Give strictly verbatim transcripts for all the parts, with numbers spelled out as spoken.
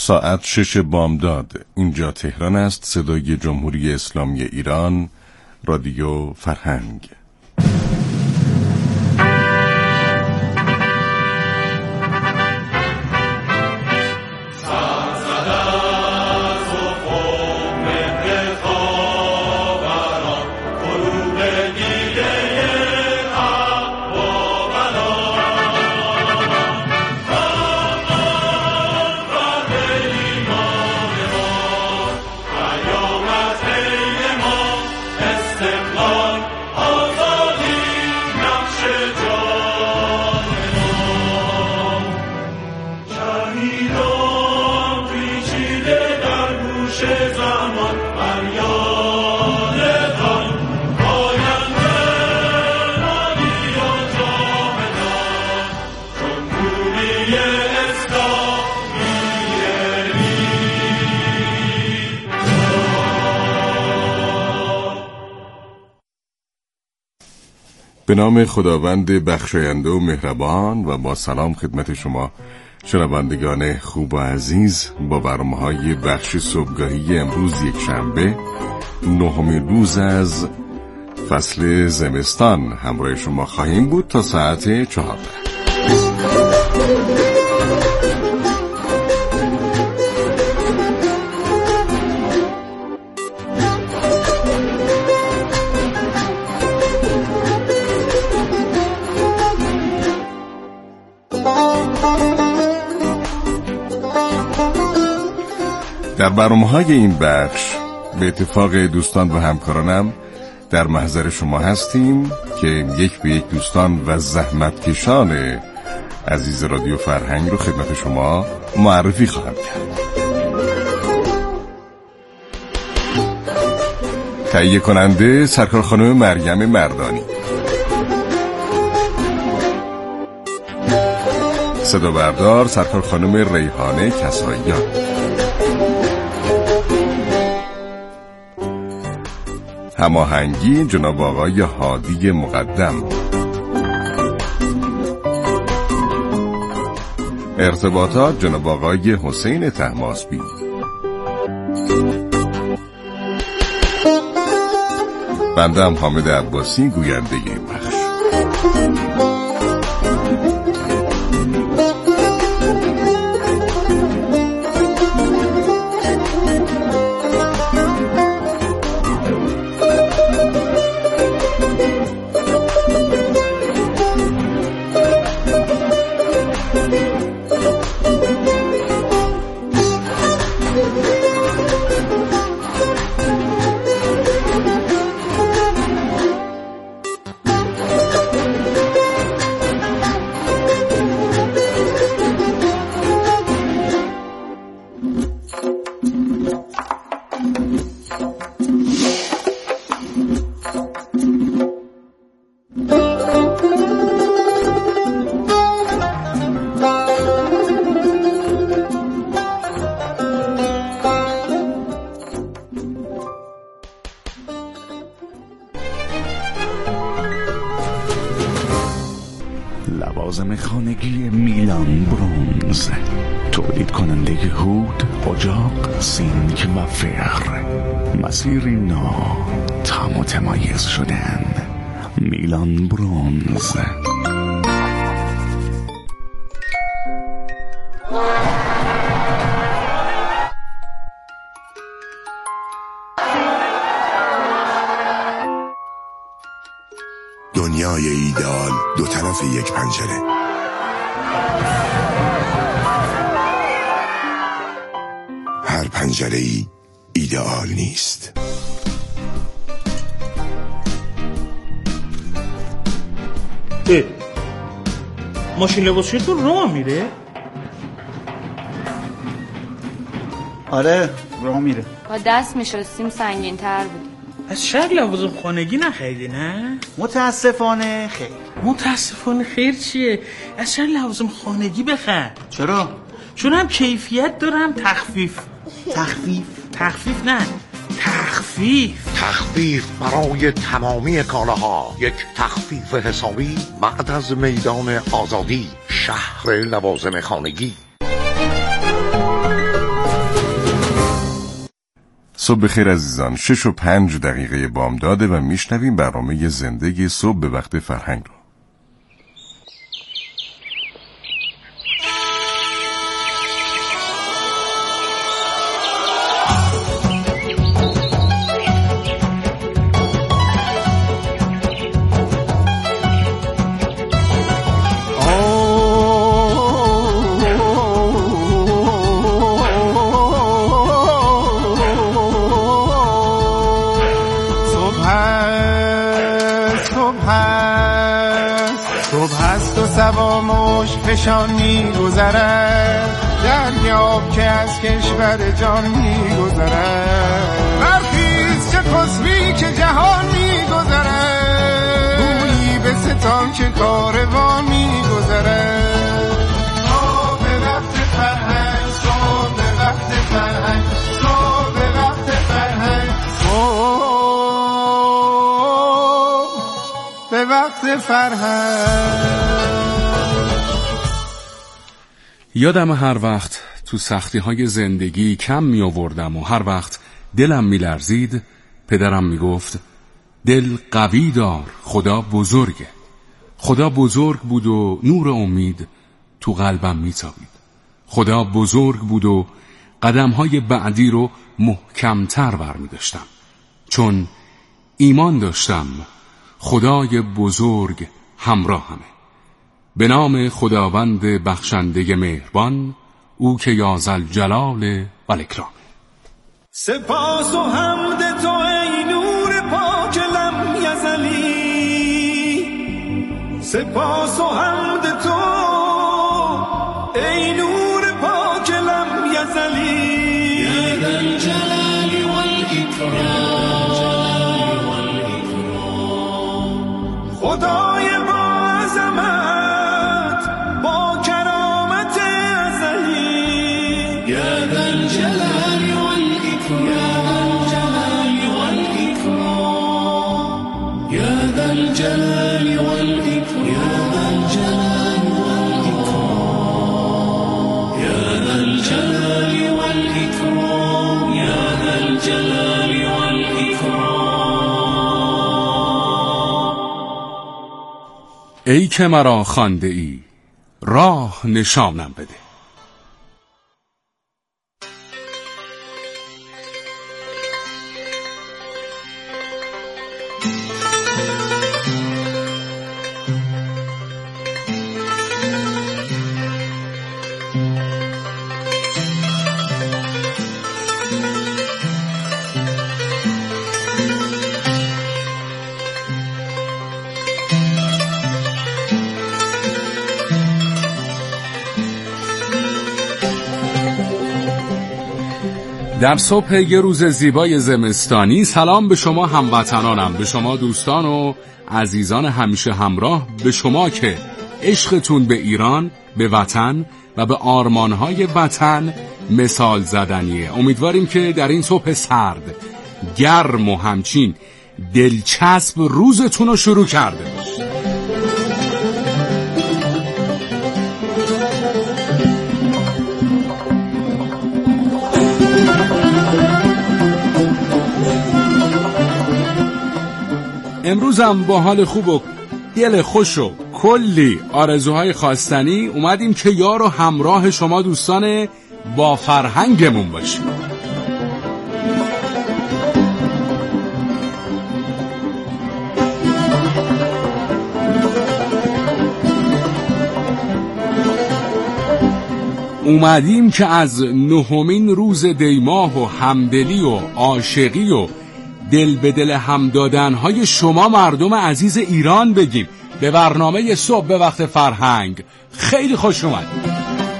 ساعت شش بامداد. اینجا تهران است. صدای جمهوری اسلامی ایران، رادیو فرهنگ. به نام خداوند بخشاینده و مهربان و با سلام خدمت شما شنوندگان خوب و عزیز. با برنامه‌های بخش صبحگاهی امروز یک شنبه نهمین روز از فصل زمستان همراه شما خواهیم بود تا ساعت چهارده. در برنامه‌های این بخش به اتفاق دوستان و همکارانم در محضر شما هستیم که یک به یک دوستان و زحمتکشان عزیز رادیو فرهنگ رو خدمت شما معرفی خواهم کرد. تهیه کننده سرکار خانم مریم مردانی، صدا بردار سرکار خانم ریحانه کساییان، هماهنگی جناب آقای هادی مقدم، ارتباطات جناب آقای حسین طهماسبی، بنده هم حامد عباسی گوینده این بخش. لوازم خانگی میلان برونز، تولید کننده هود، اجاق، سینک و فر، مسیری نو تا متمایز شدن. میلان برونز. دنیای ایدئال دو طرف یک پنجره. هر پنجره‌ای ایدئال نیست. اه. ماشین لباسشویتون راه میره؟ آره راه میره. با دست میشستیم سنگین تر بود. از شهر لوازم خانگی نخریدی نه؟ متاسفانه خیر. متاسفانه خیر چیه؟ از شهر لوازم خانگی بخر. چرا؟ چون هم کیفیت دارم تخفیف. تخفیف؟ تخفیف نه تخفیف تخفیف برای تمامی کالاها. یک تخفیف حسابی بعد از میدان آزادی، شهر لوازم خانگی. صبح بخیر عزیزان. شش و پنج دقیقه بامداده و میشنویم برنامه زندگی صبح به وقت فرهنگ رو. سبا مشک فشان می گذرد، دریاب که از کشور جان می گذرد. برخیز چه خسبی که جهان می گذرد، گویی به ستان که کاروان می گذرد. صبح به وقت فرهنگ، صبح به وقت فرهنگ، صبح به وقت فرهنگ، صبح به وقت فرهنگ. یادم هر وقت تو سختی های زندگی کم می آوردم و هر وقت دلم می لرزید، پدرم می گفت دل قوی دار، خدا بزرگه. خدا بزرگ بود و نور امید تو قلبم می تابید. خدا بزرگ بود و قدم های بعدی رو محکمتر برمی داشتم، چون ایمان داشتم خدای بزرگ همراهمه. به نام خداوند بخشنده مهربان، او که یازالجلال و الاکرام. سپاس و حمد تو ای نور پاک لم یزلی، سپاس و حمد تو ای نور پاک لم یزلی. یا ذا الجلال والاکرام، خدای با عظمت با کرامت ازلی. یا ذا الجلال والاکرام، یا ذا الجلال والاکرام، یا ذا الجلال والاکرام، یا ذا الجلال والاکرام. ای که مرا خوانده ای، راه نشانم بده. در صبح یه روز زیبای زمستانی سلام به شما هموطنانم، به شما دوستان و عزیزان همیشه همراه، به شما که عشقتون به ایران، به وطن و به آرمانهای وطن مثال زدنیه. امیدواریم که در این صبح سرد، گرم و همچین دلچسب روزتون رو شروع کرده باشید. امروزم با حال خوب و دل خوش و کلی آرزوهای خواستنی اومدیم که یار و همراه شما دوستان با فرهنگمون باشیم. اومدیم که از نهمین روز دیماه و همدلی و عاشقی و دل به دل هم دادنهای شما مردم عزیز ایران بگیم. به برنامه صبح به وقت فرهنگ خیلی خوش اومدید.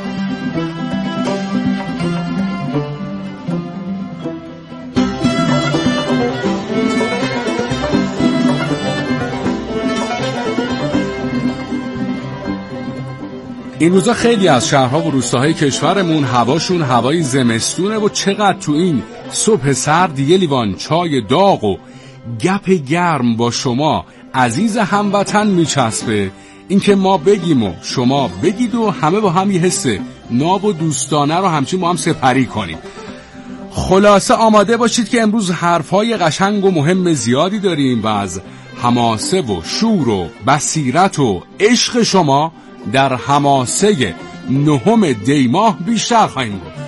این روزا خیلی از شهرها و روستاهای کشورمون هواشون هوای زمستونه و چقدر تو این صبح سرد یه لیوان چای داغ و گپ گرم با شما عزیز هموطن میچسبه. این که ما بگیم و شما بگید و همه با هم یه حس ناب و دوستانه رو همچین ما هم سپری کنیم. خلاصه آماده باشید که امروز حرفهای قشنگ و مهم زیادی داریم و از حماسه و شور و بصیرت و عشق شما در حماسه نهم دی ماه بیشتر خواهیم گفت.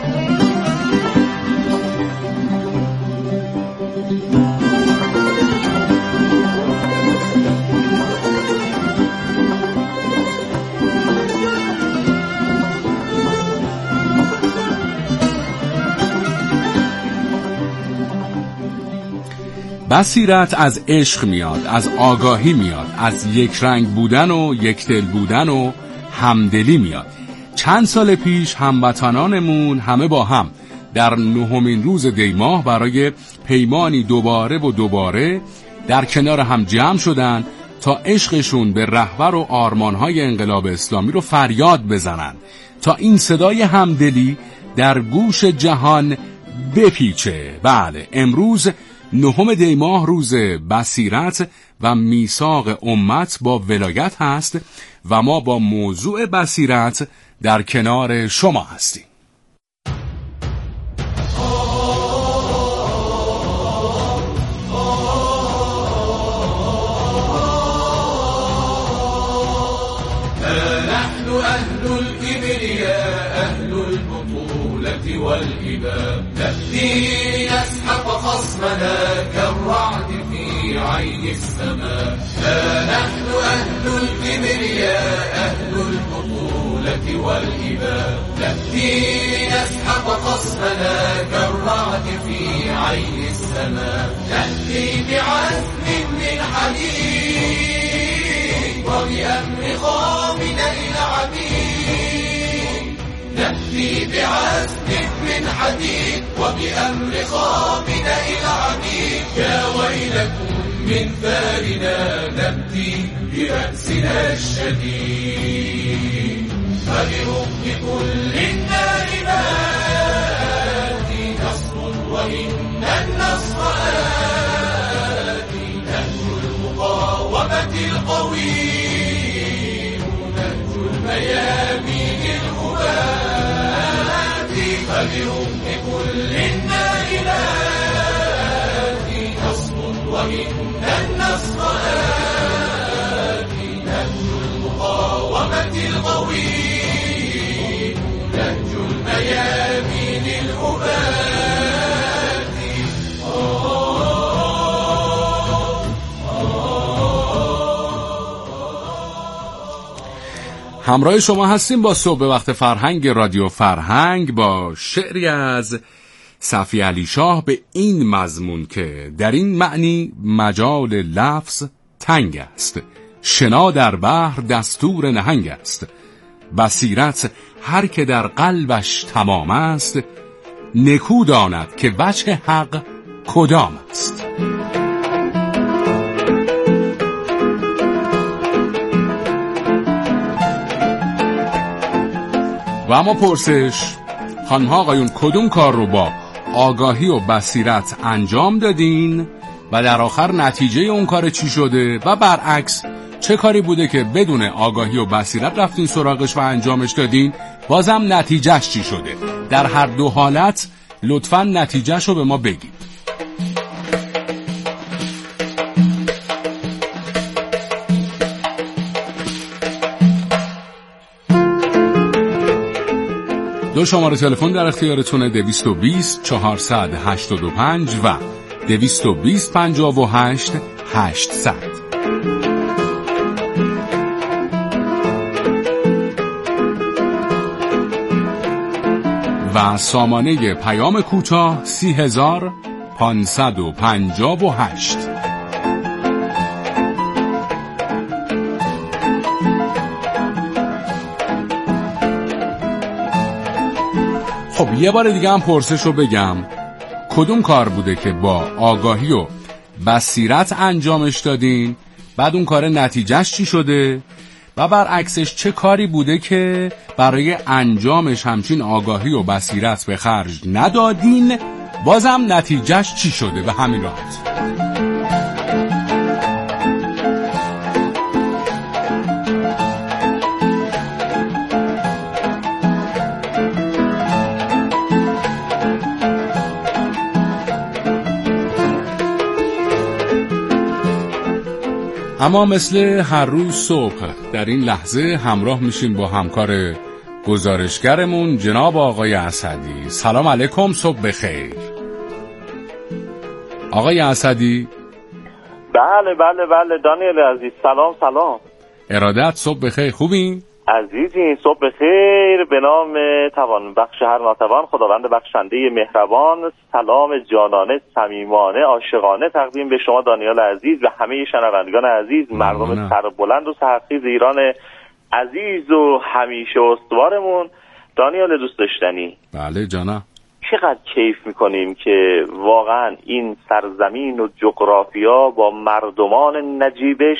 بصیرت از عشق میاد، از آگاهی میاد، از یک رنگ بودن و یک دل بودن و همدلی میاد. چند سال پیش هموطنانمون همه با هم در نهمین روز دی ماه برای پیمانی دوباره و دوباره در کنار هم جمع شدن تا عشقشون به رهبر و آرمانهای انقلاب اسلامی رو فریاد بزنن، تا این صدای همدلی در گوش جهان بپیچه. بله، امروز نهم دی ماه روز بصیرت و میثاق امت با ولایت هست و ما با موضوع بصیرت در کنار شما هستیم. نحن أهل الكبرياء أهل البطولة والإباء نأتي لنسحق خصمنا كالرعد في عين السماء. نحن أهل الكبرياء أهل البطولة والإباء نأتي لنسحق خصمنا كالرعد في عين السماء. نأتي بعزم من حديد وبأمر خامنا العميد. نأتي بعزم من حديد وبأمر خامنا العميد. يا ويلكم من ثارنا نبكي برأسنا الشديد. فلرب كل النار ناتي نصر وإن النصر آتي. نهج المقاومة القويم نهج الميامين الهبات. فلرب كل النار ناتي نصر وإن النصر آتي. نهج المقاومة القويم نهج الميامين الهبات. همراه شما هستیم با صبح وقت فرهنگ رادیو فرهنگ با شعری از صفی علی شاه به این مضمون که در این معنی مجال لفظ تنگ است، شنا در بحر دستور نهنگ است. بصیرت هر که در قلبش تمام است، نکو داند که وجه حق کدام است. و اما پرسش، خانم‌ها آقایون، کدوم کار رو با آگاهی و بصیرت انجام دادین و در آخر نتیجه اون کار چی شده؟ و برعکس چه کاری بوده که بدون آگاهی و بصیرت رفتین سراغش و انجامش دادین، بازم نتیجهش چی شده؟ در هر دو حالت لطفاً نتیجهش رو به ما بگید. دو شماره تلفن در اختیارتونه، دویست و بیست چهارصد هشتاد و پنج و دویست و بیست پنجاه و هشت هشتصد. و سامانه پیام کوتاه سی هزار پانصد و پنجاه و هشت. خب یه بار دیگه هم پرسش رو بگم، کدوم کار بوده که با آگاهی و بصیرت انجامش دادین، بعد اون کار نتیجهش چی شده؟ و برعکسش چه کاری بوده که برای انجامش همچین آگاهی و بصیرت به خرج ندادین، بازم نتیجهش چی شده؟ به همین راحت. اما مثل هر روز صبح در این لحظه همراه میشیم با همکار گزارشگرمون جناب آقای اسدی. سلام علیکم، صبح بخیر. آقای اسدی. بله بله بله دانیل عزیز، سلام سلام. ارادت، صبح بخیر، خوبین؟ عزیزین صبح بخیر. به نام توان بخش هر ناتوان خداوند بخشنده مهربان، سلام جانانه صمیمانه عاشقانه تقدیم به شما دانیال عزیز و همه شنوندگان عزیز، مردم سربلند و سرخیز ایران عزیز و همیشه استوارمون. دانیال دوست داشتنی، بله جانم، چقدر کیف میکنیم که واقعا این سرزمین و جغرافیا با مردمان نجیبش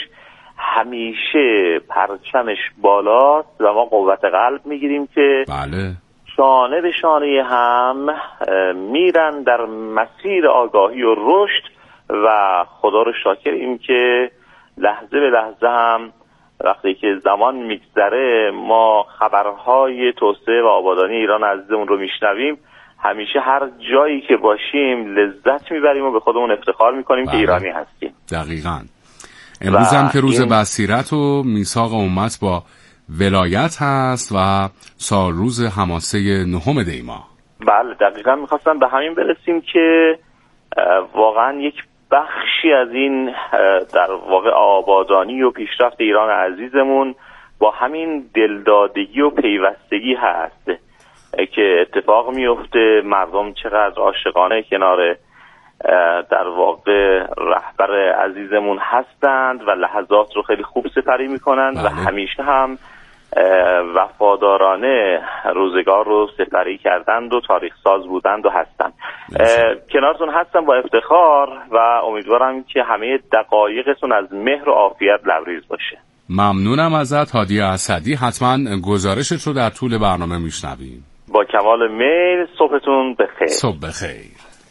همیشه پرچمش بالاست و ما قوت قلب میگیریم که بله شانه به شانه هم میرن در مسیر آگاهی و رشد و خدا رو شاکریم که لحظه به لحظه هم وقتی که زمان میگذره ما خبرهای توسعه و آبادانی ایران عزیزمون رو میشنویم، همیشه هر جایی که باشیم لذت میبریم و به خودمون افتخار میکنیم که ایرانی هستیم. دقیقاً. امروز هم که روز این... بصیرت و میثاق امت با ولایت هست و سال روز حماسه نهم دی ماه. بله دقیقاً میخواستم به همین برسیم که واقعا یک بخشی از این در واقع آبادانی و پیشرفت ایران عزیزمون با همین دلدادگی و پیوستگی هست که اتفاق میفته. مردم چقدر عاشقانه کنار در واقع رهبر عزیزمون هستند و لحظات رو خیلی خوب سپری میکنند و همیشه هم وفادارانه روزگار رو سپری کردند و تاریخ ساز بودند و هستند. کنارتون هستم با افتخار و امیدوارم که همه دقایقتون از مهر و عافیت لبریز باشه. ممنونم ازت هادی اسدی. حتما گزارشت رو در طول برنامه میشنویم. با کمال میل. صبحتون بخیر. صبح بخیر.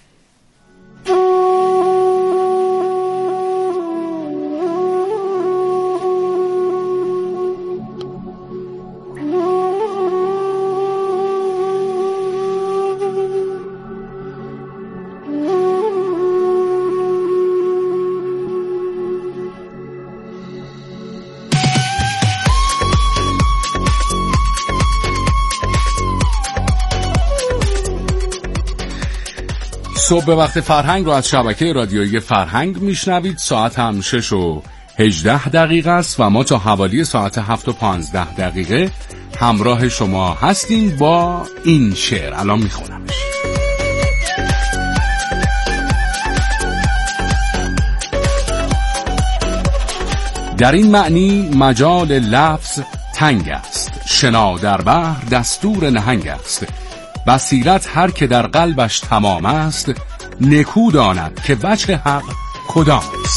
صبح به وقت فرهنگ رو از شبکه رادیویی فرهنگ میشنوید. ساعت هم شش و هجده دقیقه است و ما تا حوالی ساعت هفت و پانزده دقیقه همراه شما هستیم با این شعر. الان میخونمش. در این معنی مجال لفظ تنگ است، شنا در بحر دستور نهنگ است. بصیرت هر که در قلبش تمام است، نکو داند که وجه حق کدام است.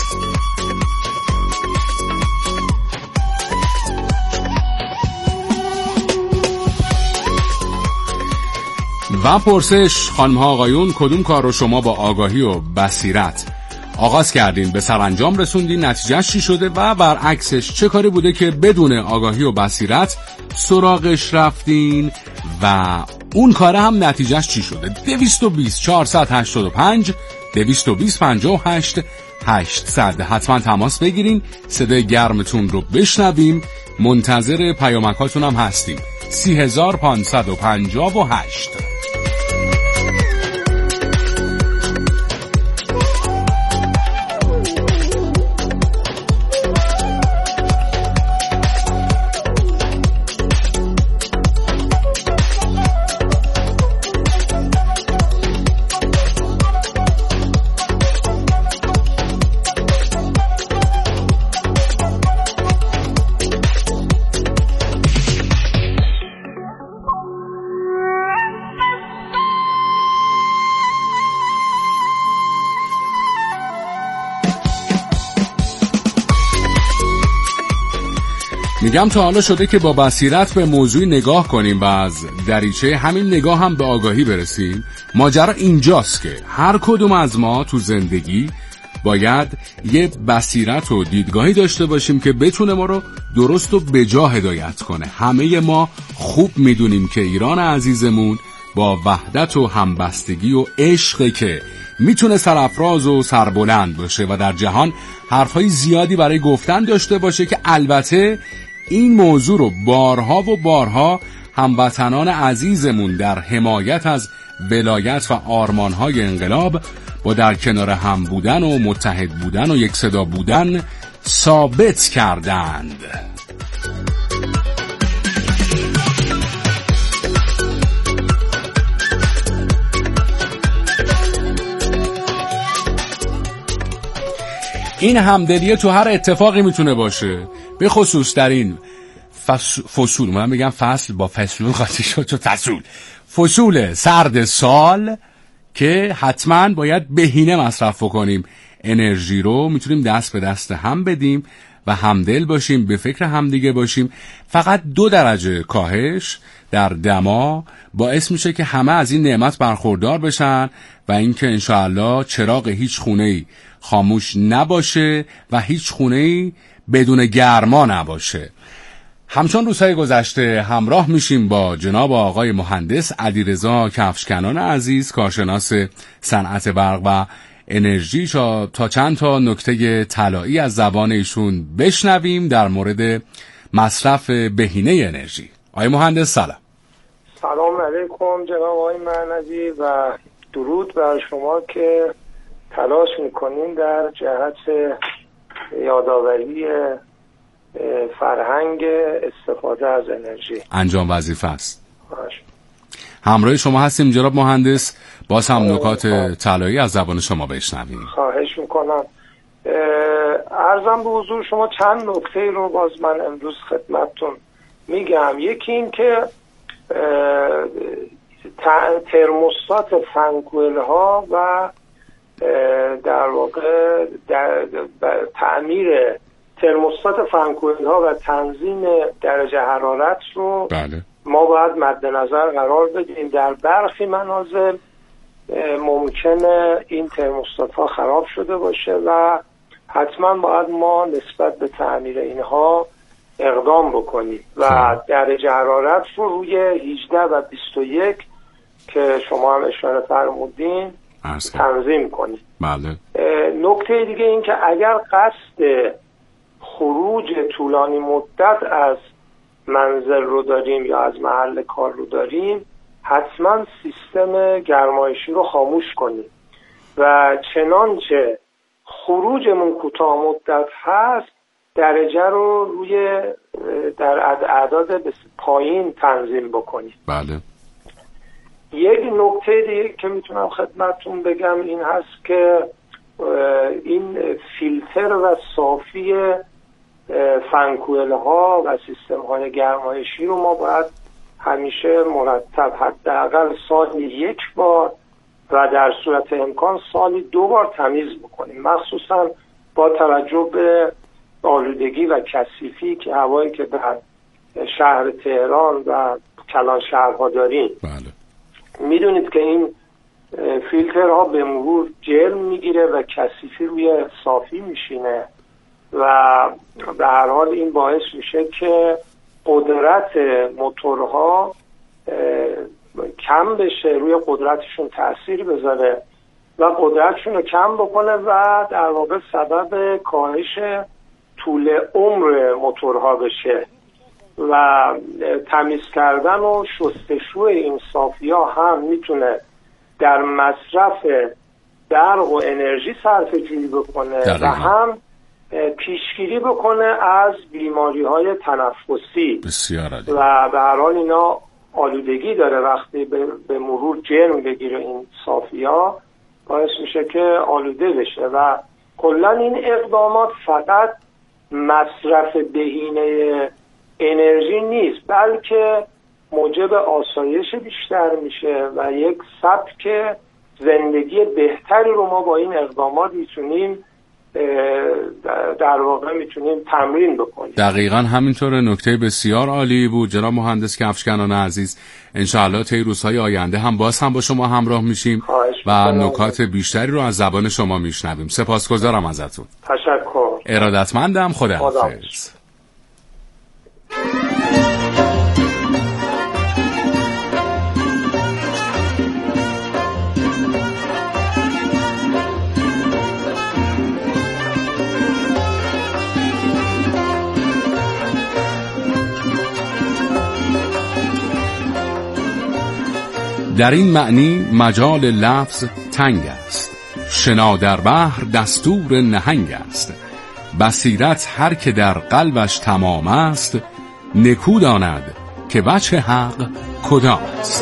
و پرسش خانم ها آقایون، کدوم کار رو شما با آگاهی و بصیرت آغاز کردین به سرانجام رسوندین، نتیجهش چی شده و برعکسش چه کاری بوده که بدون آگاهی و بصیرت سراغش رفتین و اون کاره هم نتیجهش چی شده؟ دویست و بیست چهارصد و هشتاد و پنج دویست و بیست پنجاه و هشت هشتصد. حتما تماس بگیرین، صدای گرمتون رو بشنویم. منتظر پیامکاتون هم هستیم. سی هزار پانصد و پنجاه و هشت. میگم تا حالا شده که با بصیرت به موضوع نگاه کنیم و از دریچه همین نگاه هم به آگاهی برسیم؟ ماجرا اینجاست که هر کدوم از ما تو زندگی باید یه بصیرت و دیدگاهی داشته باشیم که بتونه ما رو درست و به جا هدایت کنه. همه ما خوب میدونیم که ایران عزیزمون با وحدت و همبستگی و عشقی که میتونه سرافراز و سربلند باشه و در جهان حرفهای زیادی برای گفتن داشته باشه که البته این موضوع رو بارها و بارها هموطنان عزیزمون در حمایت از ولایت و آرمانهای انقلاب با در کنار هم بودن و متحد بودن و یک صدا بودن ثابت کردند. این همدلیه تو هر اتفاقی میتونه باشه، به خصوص در این فص... فصول من بگم فصل با فصول قاطی شد تو فصول فصول سرد سال که حتما باید بهینه مصرف کنیم انرژی رو، میتونیم دست به دست هم بدیم و همدل باشیم، به فکر همدیگه باشیم. فقط دو درجه کاهش در دما باعث میشه که همه از این نعمت برخوردار بشن و اینکه انشاءالله چراغ هیچ خونه‌ای خاموش نباشه و هیچ خونه‌ای بدون گرما نباشه. همچون روزهای گذشته همراه میشیم با جناب آقای مهندس علیرضا کفشکنان عزیز، کارشناس صنعت برق و انرژی، تا چند تا نکته طلایی از زبان ایشون بشنویم در مورد مصرف بهینه انرژی. آقای مهندس سلام. سلام علیکم جناب آقای معنوی و درود بر شما که تلاش میکنین در جهت یادآوری فرهنگ استفاده از انرژی. انجام وظیفه است. همراه شما هستیم جناب مهندس، باز هم نکات طلایی از زبان شما بشنویم. خواهش میکنم. عرضم به حضور شما چند نکته رو باز من امروز خدمتتون میگم. یکی این که ترموستات فنکوئل ها و در واقع در تعمیر ترموستات فنکوئل ها و تنظیم درجه حرارت رو بله. ما باید مد نظر قرار بدیم. در برخی منازل ممکنه این ترموستات ها خراب شده باشه و حتما باید ما نسبت به تعمیر اینها اقدام بکنیم و درجه حرارت رو روی هجده و بیست و یک که شما هم اشاره فرمودین تنظیم کنیم. بله. نکته دیگه این که اگر قصد خروج طولانی مدت از منزل رو داریم یا از محل کار رو داریم، حتما سیستم گرمایشی رو خاموش کنیم و چنانچه خروجمون کوتاه مدت هست درجه رو روی در اعداد پایین تنظیم بکنیم. بله. یک نکته دیگه که میتونم خدمتتون بگم این هست که این فیلتر و صافی فنکوئل ها و سیستم های گرمایشی رو ما باید همیشه مرتب حداقل سالی یک بار و در صورت امکان سالی دو بار تمیز بکنیم، مخصوصا با توجه به آلودگی و کثیفی که هوایی که در شهر تهران و کلان شهرها داریم. بله. میدونید که این فیلترها به مرور جرم میگیره و کثیفی روی صافی میشینه و به هر حال این باعث میشه که قدرت موتورها کم بشه، روی قدرتشون تأثیر بذاره و قدرتشون رو کم بکنه و در واقع سبب کاهش طول عمر موتورها بشه و تمیز کردن و شستشوی این صافی ها هم میتونه در مصرف برق و انرژی صرفه جویی بکنه و هم پیشگیری بکنه از بیماری های تنفسی. بسیار عالی. و به هر حال اینا آلودگی داره، وقتی به مرور جرم بگیره این صافی ها باعث میشه که آلوده بشه و کلا این اقدامات فقط مصرف بهینه انرژی نیست بلکه موجب آسایش بیشتر میشه و یک سبک زندگی بهتری رو ما با این اقدامات میتونیم در واقع میتونیم تمرین بکنیم. دقیقاً همینطور. نکته بسیار عالی بود جناب مهندس کفشکنان عزیز. انشاءالله طی روزهای آینده هم باز هم با شما همراه میشیم و نکات بیشتری رو از زبان شما میشنویم. سپاسگزارم ازتون. تشکر. ارادتمندم. خداحافظ. در این معنی مجال لفظ تنگ است، شنا در بحر دستور نهنگ است. بصیرت هر که در قلبش تمام است، نکو داند که وجه حق کدام است.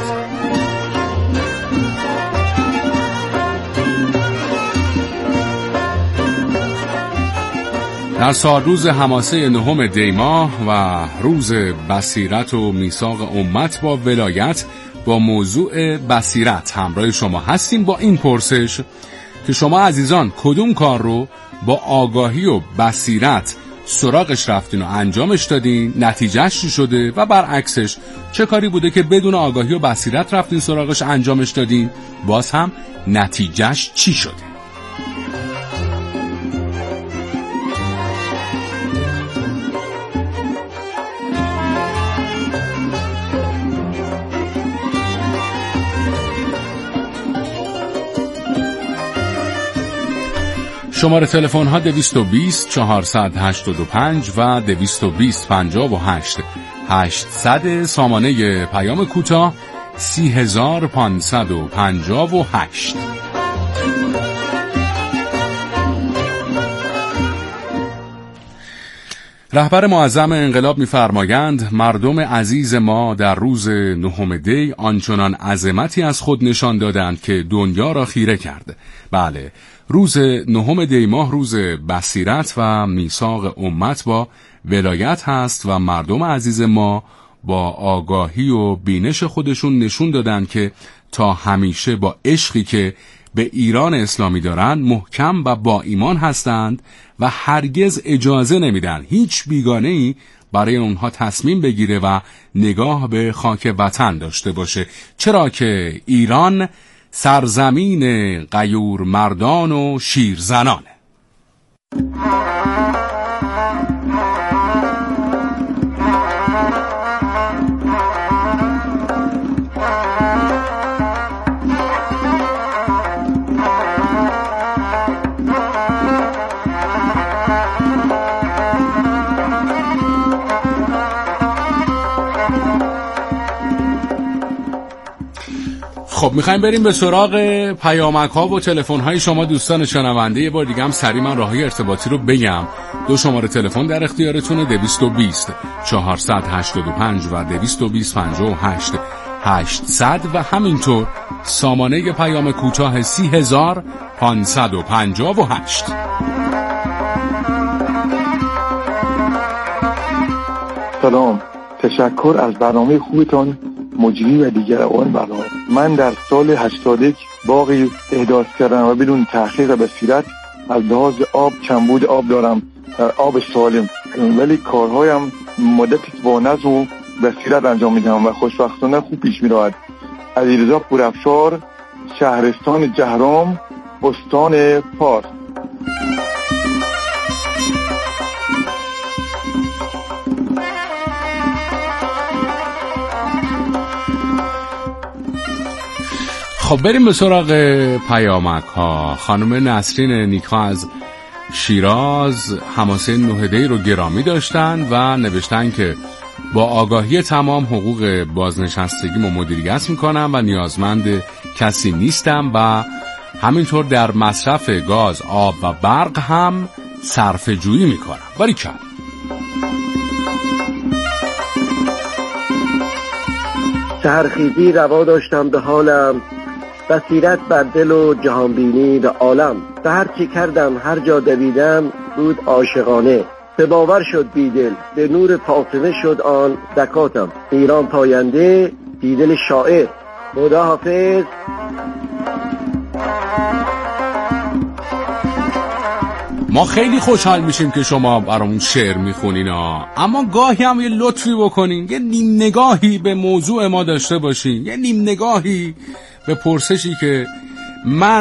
در سال روز حماسه نهم دی ماه و روز بصیرت و میثاق امت با ولایت با موضوع بصیرت همراه شما هستیم با این پرسش که شما عزیزان کدوم کار رو با آگاهی و بصیرت سراغش رفتین و انجامش دادین، نتیجهش چی شده و برعکسش چه کاری بوده که بدون آگاهی و بصیرت رفتین سراغش انجامش دادین، باز هم نتیجهش چی شده. شماره تلفن ها دویست و بیست چهارصد و هشتاد و پنج و دویست و بیست پنجاه و هشت هشتصد، سامانه پیام کوتاه سی هزار پانصد و پنجاه و هشت. رهبر معظم انقلاب می‌فرمایند مردم عزیز ما در روز نهم دی آنچنان عظمتی از خود نشان دادند که دنیا را خیره کرد. بله، روز نهم دی ماه روز بصیرت و میثاق امت با ولایت هست و مردم عزیز ما با آگاهی و بینش خودشون نشون دادن که تا همیشه با عشقی که به ایران اسلامی دارن محکم و با ایمان هستند و هرگز اجازه نمیدن هیچ بیگانه‌ای برای اونها تصمیم بگیره و نگاه به خاک وطن داشته باشه، چرا که ایران سرزمین غیور مردان و شیرزنانه. خب میخوایم بریم به سراغ پیامک ها و تلفن های شما دوستان شنونده. یه بار دیگه هم سریع من راههای ارتباطی رو بگم. دو شماره تلفن در اختیارتونه، دویست و بیست چهارصد و هشتاد و پنج و دویست و بیست پنجاه و هشت هشتصد و همینطور سامانه پیام کوتاه سی هزار پانصد و پنجاه و هشت. سلام، تشکر از برنامه خوبتان مجری و دیگر آن برنامه. من در سال هشتاد و یک باغی احداث کردم و بدون تحقیق بصیرت از لحاظ آب کمبود آب دارم در آب سالم، ولی کارهایم مدتی با نظم و بصیرت انجام میدم و خوشبختانه خوب پیش میرود. علیرضا پورافشار، شهرستان جهرام، استان فارس. خب بریم به سراغ پیامک ها. خانم نسرین نیکا از شیراز حماسه نه دی رو گرامی داشتن و نوشتن که با آگاهی تمام حقوق بازنشستگیمو مدیریت میکنم و نیازمند کسی نیستم و همینطور در مصرف گاز، آب و برق هم صرفه جویی میکنم. باریکلا. سحرخیزی روا داشتم به حالم، بصیرت بر دل و جهانبینی به عالم. به هر چی کردم هر جا دویدم بود عاشقانه، به باور شد بیدل به نور فاطمه شد آن زکاتم. ایران پاینده بیدل شاعر. خدا حافظ. ما خیلی خوشحال میشیم که شما برامون شعر میخونین ها، اما گاهی هم یه لطفی بکنین، یه نیم نگاهی به موضوع ما داشته باشین، یه نیم نگاهی به پرسشی که من